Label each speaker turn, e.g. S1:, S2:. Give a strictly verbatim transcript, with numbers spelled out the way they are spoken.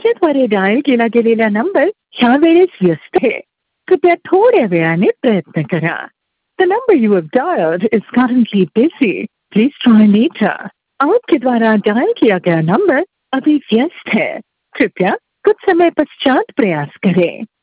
S1: तुमच्याद्वारे dial केला गेलेला number ह्या वेळेस व्यस्त आहे. कृपया थोड्या वेळाने प्रयत्न करा. The number you have dialed is currently busy. Please try later. आपके द्वारा डायल किया गया नंबर अभी व्यस्त है. कृपया कुछ समय पश्चात प्रयास करें.